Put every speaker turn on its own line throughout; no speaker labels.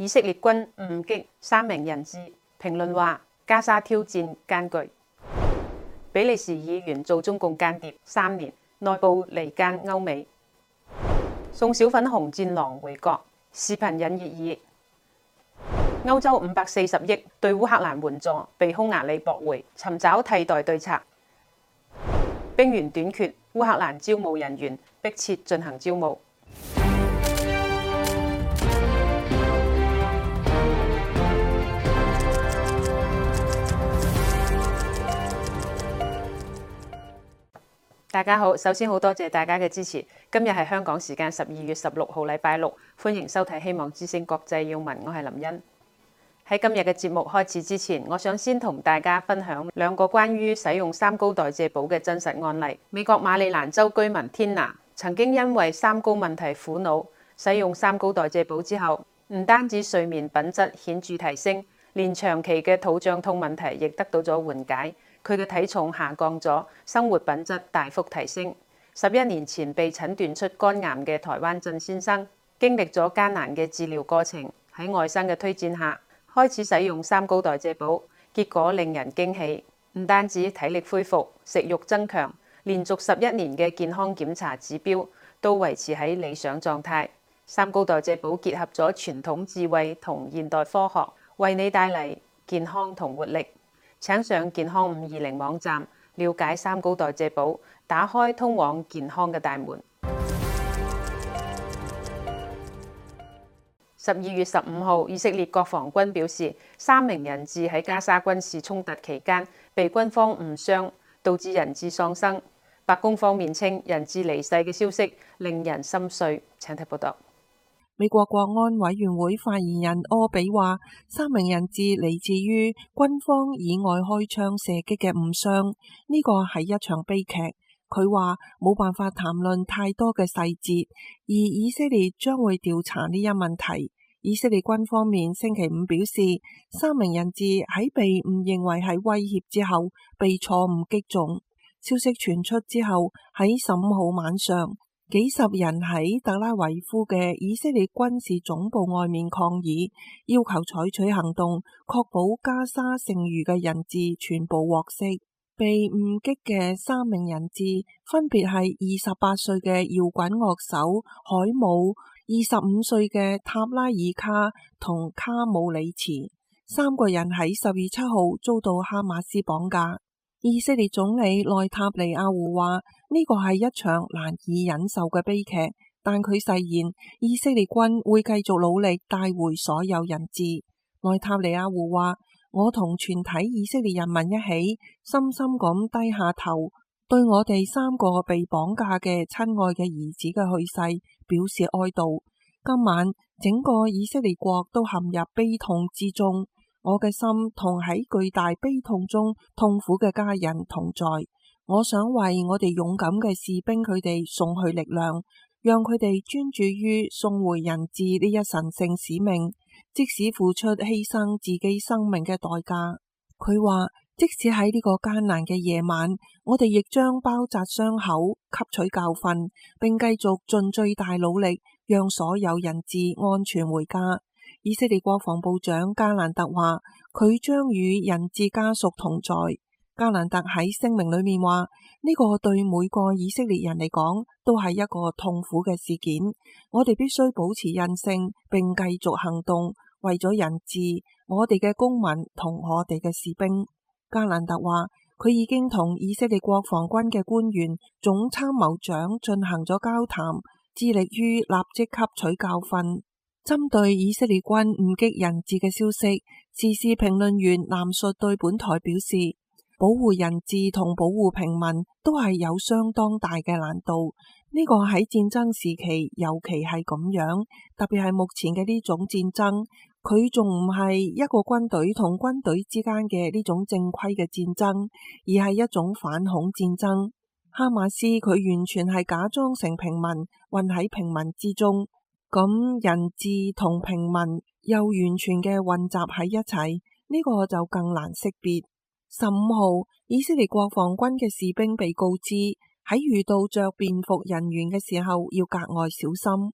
以色列軍誤擊3名人質，評論話加沙挑戰艱巨。比利時議員做中共間諜3年，內部離間歐美。送小粉紅戰狼回國，視頻引熱議。歐洲540億對烏克蘭援助被匈牙利駁回，尋找替代對策。兵員短缺，烏克蘭招募人員，迫切進行招募。大家好，首先好多謝大家嘅支持。今日係香港時間12月16號，禮拜六，歡迎收睇希望之聲國際要聞，我係林茵。喺今日嘅節目開始之前，我想先同大家分享2個關於使用三高代謝寶嘅真實案例。美國馬里蘭州居民天娜曾經因為三高問題苦惱，使用三高代謝寶之後，唔單止睡眠品質顯著提升，連長期嘅肚脹痛問題亦得到咗緩解。佢嘅體重下降咗，生活品質大幅提升。11年前被診斷出肝癌嘅台灣鄭先生，經歷咗艱難嘅治療過程，喺外甥嘅推薦下，開始使用三高代謝寶，結果令人驚喜。唔單止體力恢復、食慾增強，連續11年嘅健康檢查指標都維持喺理想狀態。三高代謝寶結合咗傳統智慧同現代科學，為你帶嚟健康同活力。請上健康520網站了解三高代謝寶，打開通往健康嘅大門。12月15號，以色列國防軍表示，3名人質喺加沙軍事衝突期間被軍方誤傷，導致人質喪生。白宮方面稱，人質離世嘅消息令人心碎。請睇報道。
美國國安委員會發言人柯比話，3名人質嚟自於軍方以外開槍射擊嘅誤傷，呢個係一場悲劇。佢話冇辦法談論太多嘅細節，而以色列將會調查呢一問題。以色列軍方面星期五表示，3名人質喺被誤認為係威脅之後被錯誤擊中。消息傳出之後，喺15號晚上，幾十人喺特拉維夫嘅以色列軍事總部外面抗議，要求採取行動，確保加沙剩餘嘅人質全部獲釋。被誤擊嘅3名人質分別係28歲嘅搖滾樂手海姆、25歲嘅塔拉爾卡同卡姆里茨。3個人喺10月7號遭到哈馬斯綁架。以色列總理內塔尼亞胡話呢個係一場難以忍受嘅悲劇，但佢誓言以色列軍會繼續努力帶回所有人質。內塔尼亞胡話：我同全體以色列人民一起，深深咁低下頭，對我哋3個被綁架嘅親愛嘅兒子嘅去世表示哀悼。今晚整個以色列國都陷入悲痛之中。我嘅心同喺巨大悲痛中痛苦嘅家人同在。我想為我哋勇敢嘅士兵佢哋送去力量，讓佢哋專注於送回人質呢一神聖使命，即使付出犧牲自己生命嘅代價。佢話，即使喺呢個艱難嘅夜晚，我哋亦將包紮傷口，吸取教訓，並繼續盡最大努力，讓所有人質安全回家。以色列國防部長加蘭特話，佢將與人質家屬同在。加蘭特喺聲明裏面話，呢個對每個以色列人嚟講都係一個痛苦嘅事件。我哋必須保持韌性，並繼續行動，為咗人質、我哋嘅公民同我哋嘅士兵。加蘭特話，佢已經同以色列國防軍嘅官員、總參謀長進行咗交談，致力於立即吸取教訓。針對以色列軍誤擊人質嘅消息，時事評論員藍述對本台表示，保護人質同保護平民都係有相當大嘅難度。呢個喺戰爭時期尤其係咁樣，特別係目前嘅呢種戰爭，佢仲唔係一個軍隊同軍隊之間嘅呢種正規嘅戰爭，而係一種反恐戰爭。哈馬斯佢完全係假裝成平民，混喺平民之中。咁人質同平民又完全嘅混雜喺一齊，呢個就更難識別。15號，以色列國防軍嘅士兵被告知喺遇到着便服人員嘅時候要格外小心。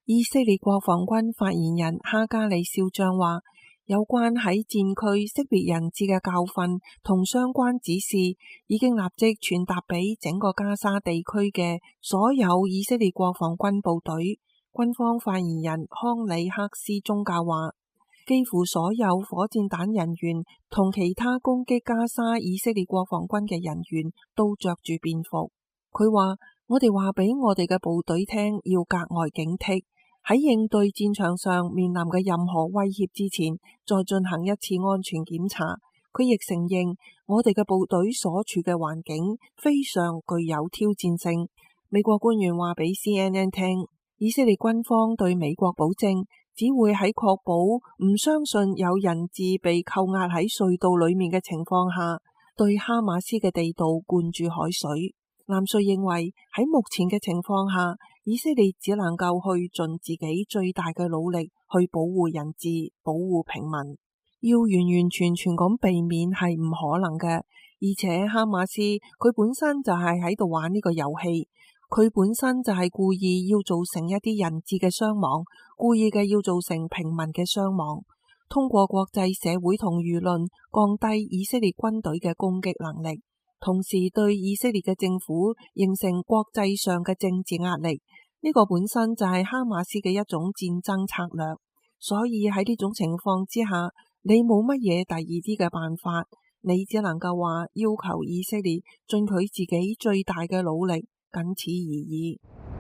以色列國防軍發言人哈加里少將話，有關喺戰區識別人質嘅教訓同相關指示已經立即傳達俾整個加沙地區嘅所有以色列國防軍部隊。軍方發言人康里克斯宗教話，幾乎所有火箭彈人員同其他攻擊加沙以色列國防軍嘅人員都着住便服。佢話，我哋話俾我哋嘅部隊聽，要格外警惕，喺應對戰場上面臨嘅任何威脅之前，再進行一次安全檢查。佢亦承認我哋嘅部隊所處嘅環境非常具有挑戰性。美國官員話俾 CNN 聽，以色列軍方對美國保證，只會喺確保唔相信有人質被扣押喺隧道裏面嘅情況下，對哈馬斯嘅地道灌注海水。藍瑞認為喺目前嘅情況下，以色列只能夠去盡自己最大嘅努力去保護人質、保護平民，要完完全全咁避免係唔可能嘅。而且哈馬斯佢本身就係喺度玩呢個遊戲，佢本身就係故意要造成一啲人質嘅傷亡，故意嘅要造成平民嘅傷亡，通過國際社會同輿論降低以色列軍隊嘅攻擊能力，同時對以色列嘅政府形成國際上嘅政治壓力。呢個本身就係哈馬斯嘅一種戰爭策略。所以喺呢種情況之下，你冇乜嘢第二啲嘅辦法，你只能夠話要求以色列盡佢自己最大嘅努力，僅此而已。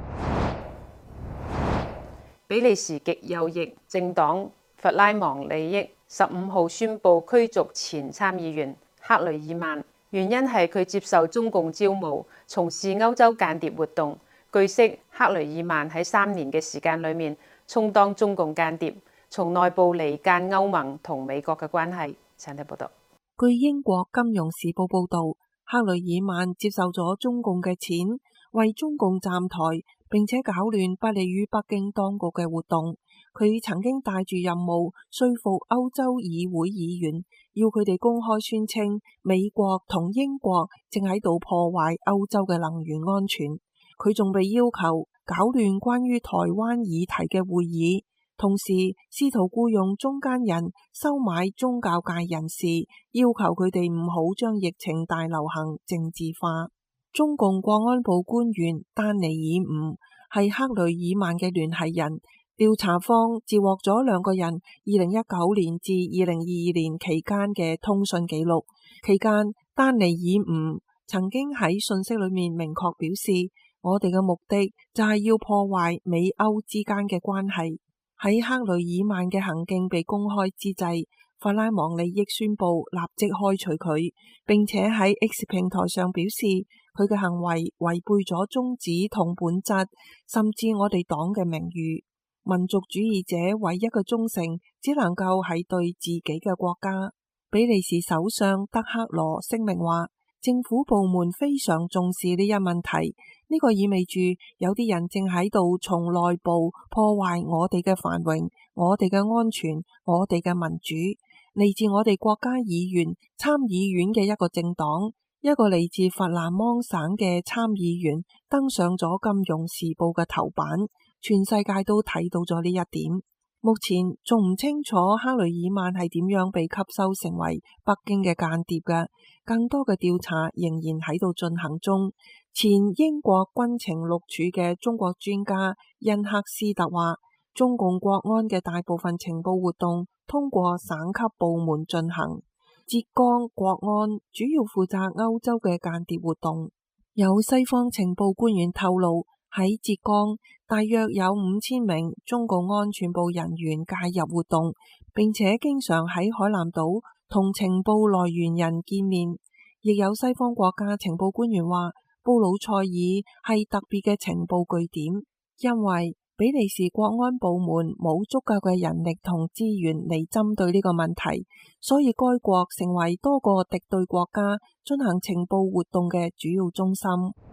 比利時極右翼政黨弗拉芒利益15號宣布驅逐前參議員克雷爾曼，原因係佢接受中共招募，從事歐洲間諜活動。據悉，克雷爾曼喺3年嘅時間裏面充當中共間諜，從內部離間歐盟同美國嘅關係。請睇報道。
據英國金融時報報道，克雷爾曼接受咗中共嘅錢，為中共站台，並且搞亂不利於北京當局嘅活動。佢曾經帶住任務說服歐洲議會議員，要佢哋公開宣稱美國同英國正喺度破壞歐洲嘅能源安全。佢仲被要求搞亂關於台灣議題嘅會議，同時試圖僱用中間人收買宗教界人士，要求佢哋唔好將疫情大流行政治化。中共國安部官員丹尼爾吳係克雷爾曼嘅聯繫人，調查方截獲咗兩個人2019年至2022年期間嘅通訊記錄。期間，丹尼爾吳曾經喺信息裏面明確表示，我哋嘅目的就係要破壞美歐之間嘅關係。喺克雷爾曼嘅行徑被公開之際，弗拉芒利益宣布立即開除佢，並且喺 X 平台上表示佢嘅行為違背咗宗旨同本質，甚至我哋黨嘅名譽。民族主義者唯一嘅忠誠只能夠係對自己嘅國家。比利時首相德克羅聲明話，政府部門非常重視呢一問題，呢個意味住有啲人正喺度從內部破壞我哋嘅繁榮、我哋嘅安全、我哋嘅民主。嚟自我哋國家議員參議院嘅一個政黨，一個嚟自弗蘭芒省嘅參議員登上咗《金融時報》嘅頭版，全世界都睇到咗呢一點。目前仲唔清楚克雷爾曼係點樣被吸收成為北京嘅間諜嘅，更多嘅調查仍然喺度進行中。前英國軍情六處嘅中國專家恩克斯特話，中共國安嘅大部分情報活動通過省級部門進行，浙江國安主要負責歐洲嘅間諜活動。有西方情報官員透露，喺浙江大約有5000名中共安全部人員介入活動，並且經常喺海南島同情報來源人見面。亦有西方國家情報官員話，布魯塞爾係特別嘅情報據點，因為比利時國安部門冇足夠嘅人力同資源嚟針對呢個問題，所以該國成為多個敵對國家進行情報活動嘅主要中心。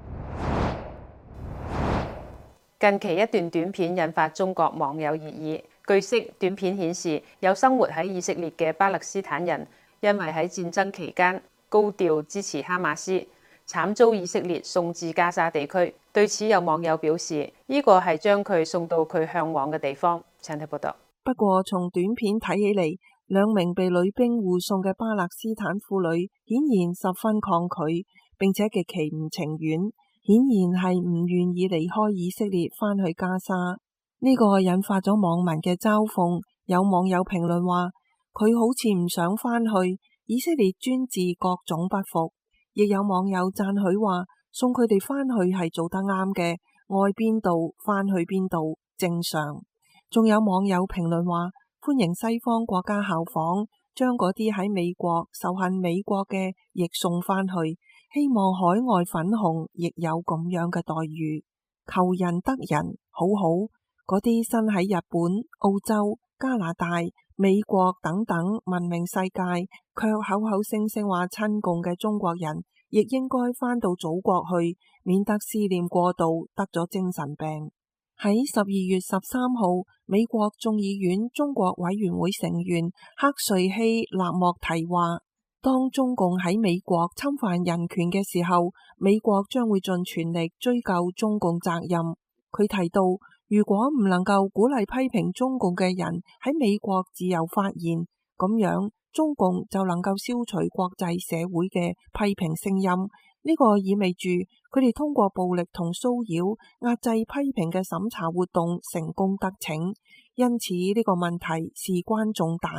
近期一段短片引發中國網友熱議。據悉，短片顯示有生活喺以色列嘅巴勒斯坦人，因為喺戰爭期間高調支持哈馬斯， 慘遭以色列送至加沙地區。對此有網友表示，呢個係將佢送到佢嚮往嘅地方。請睇報道。
不過從短片睇起嚟，兩名被女兵護送嘅巴勒斯坦婦女顯然十分抗拒，並且極其唔情願，顯然係唔願意離開以色列返去加沙。呢個引發咗網民嘅嘲諷，有網友評論話佢好似唔想返去，以色列專治各種不服。亦有網友讚許話送佢哋返去係做得啱嘅，愛邊度返去邊度正常。仲有網友評論話歡迎西方國家效仿，將嗰啲喺美國仇恨美國嘅亦送返去，希望海外粉紅亦有咁樣嘅待遇，求人得人，好好。嗰啲身喺日本、澳洲、加拿大、美國等等文明世界，卻口口聲聲話親共嘅中國人，亦應該返到祖國去，免得思念過度得咗精神病。喺12月13號，美國眾議院中國委員會成員克瑞希納莫提話，當中共喺美國侵犯人權嘅時候，美國將會盡全力追究中共責任。佢提到，如果唔能夠鼓勵批評中共嘅人喺美國自由發言，咁樣中共就能夠消除國際社會嘅批評聲音。呢個意味住佢哋通過暴力同騷擾壓制批評嘅審查活動成功得逞，因此呢個問題事關重大。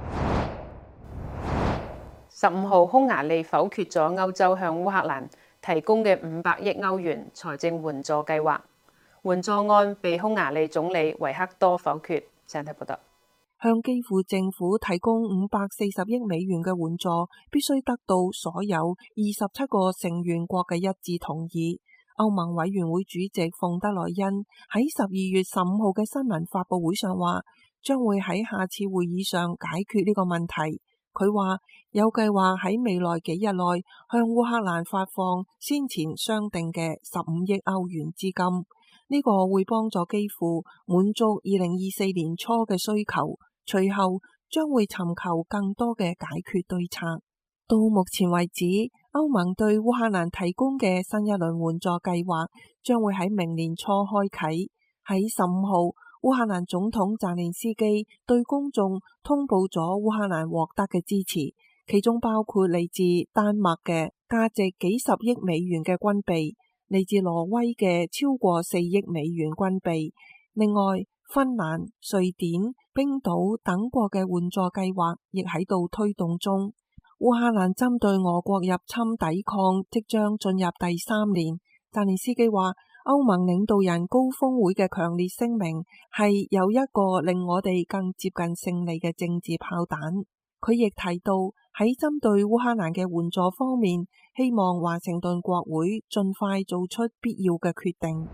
15號，匈牙利否決咗歐洲向烏克蘭提供嘅500億歐元財政援助計劃，援助案被匈牙利總理維克多否決。請睇報道。
向基輔政府提供540億美元嘅援助，必須得到所有27個成員國嘅一致同意。歐盟委員會主席馮德萊恩喺12月15號嘅新聞發佈會上話，將會喺下次會議上解決呢個問題。佢話有計劃喺未來幾日內向烏克蘭發放先前商定嘅15億歐元資金，呢個會幫助基輔滿足2024年初嘅需求。隨後將會尋求更多嘅解決對策。到目前為止，歐盟對烏克蘭提供嘅新一輪援助計劃將會喺明年初開啟。喺15號，烏克蘭總統澤連斯基對公眾通報咗烏克蘭獲得嘅支持，其中包括嚟自丹麥嘅價值幾十億美元嘅軍備，嚟自挪威嘅超過4億美元軍備，另外芬蘭、瑞典、冰島等國嘅援助計劃亦喺度推動中。烏克蘭針對俄國入侵抵抗即將進入第3年。澤連斯基話，歐盟領導人高峰會嘅強烈聲明係有一個令我哋更接近勝利嘅政治炮彈。佢亦提到喺針對烏克蘭嘅援助方面，希望華盛頓國會盡快做出必要嘅決定。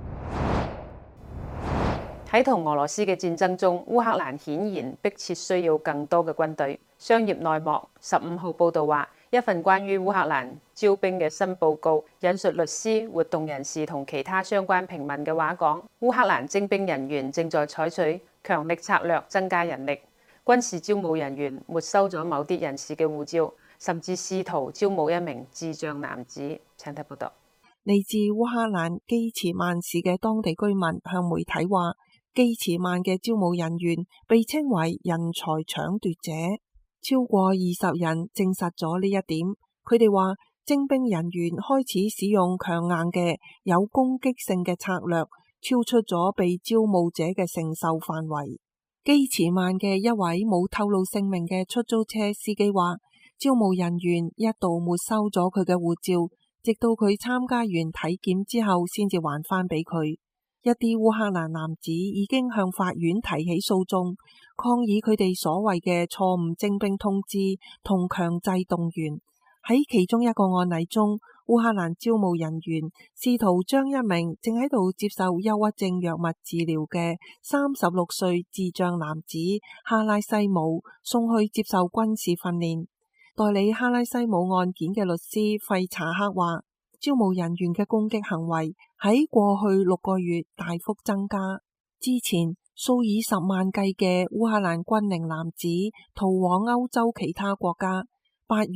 喺同俄羅斯嘅戰爭中，烏克蘭顯然迫切需要更多嘅軍隊。商業內幕15號報導話，一份關於烏克蘭招兵嘅新報告引述律師、活動人士同其他相關平民嘅話講，烏克蘭徵兵人員正在採取強力策略增加人力，軍事招募人員沒收咗某啲人士嘅護照，甚至試圖招募一名智障男子。請睇報道。
嚟自烏克蘭基茨曼市嘅當地居民向媒體話，基茨曼嘅招募人員被稱為人才搶奪者，超過20人證實咗呢一點。佢哋話徵兵人員開始使用強硬嘅有攻擊性嘅策略，超出咗被招募者嘅承受範圍。基茨曼嘅一位冇透露姓名嘅出租車司機話，招募人員一度沒收咗佢嘅護照，直到佢參加完體檢之後先至還返俾佢。一啲烏克蘭男子已經向法院提起訴訟，抗議佢哋所謂嘅錯誤徵兵通知同強制動員。喺其中一個案例中，烏克蘭招募人員試圖將一名正喺度接受憂鬱症藥物治療嘅36歲智障男子哈拉西姆送去接受軍事訓練。代理哈拉西姆案件嘅律師費查克話，招募人員嘅攻擊行為喺過去6個月大幅增加。之前數以10萬計嘅烏克蘭軍齡男子逃往歐洲其他國家。8月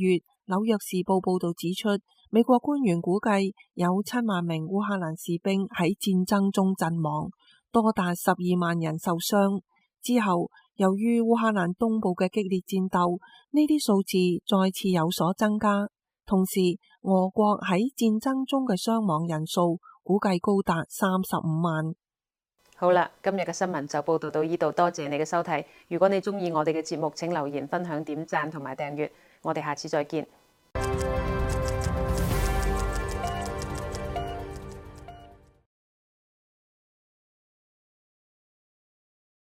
紐約時報報導指出，美國官員估計有7萬名烏克蘭士兵喺戰爭中陣亡，多達12萬人受傷。之後，由於烏克蘭東部嘅激烈戰鬥，呢啲數字再次有所增加。同時，俄國喺戰爭中嘅傷亡人數估計高達35萬。
好啦，今日嘅新聞就報道到呢度，多謝你嘅收睇。如果你鍾意我哋嘅節目，請留言、分享、點讚同埋訂閱。我哋下次再見。